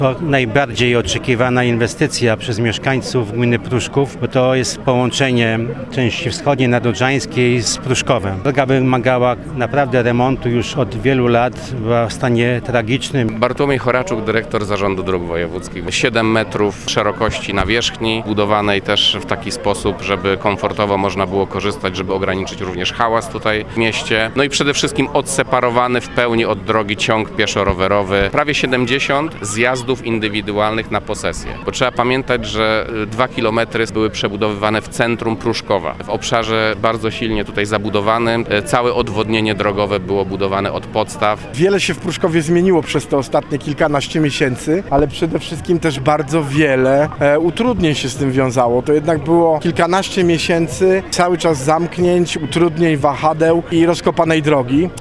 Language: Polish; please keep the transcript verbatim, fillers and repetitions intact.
To najbardziej oczekiwana inwestycja przez mieszkańców gminy Pruszków, bo to jest połączenie części wschodniej nadodrzańskiej z Pruszkowem. Droga wymagała naprawdę remontu już od wielu lat, była w stanie tragicznym. Bartłomiej Choraczuk, dyrektor Zarządu Dróg Wojewódzkich. siedem metrów szerokości nawierzchni, budowanej też w taki sposób, żeby komfortowo można było korzystać, żeby ograniczyć również hałas tutaj w mieście. No i przede wszystkim odseparowany w pełni od drogi ciąg pieszo-rowerowy. Prawie siedemdziesiąt zjazdów indywidualnych na posesję. Bo trzeba pamiętać, że dwa kilometry były przebudowywane w centrum Pruszkowa. W obszarze bardzo silnie tutaj zabudowanym. Całe odwodnienie drogowe było budowane od podstaw. Wiele się w Pruszkowie zmieniło przez te ostatnie kilkanaście miesięcy, ale przede wszystkim też bardzo wiele e, utrudnień się z tym wiązało. To jednak było kilkanaście miesięcy cały czas zamknięć, utrudnień, wahadeł i rozkopanej drogi.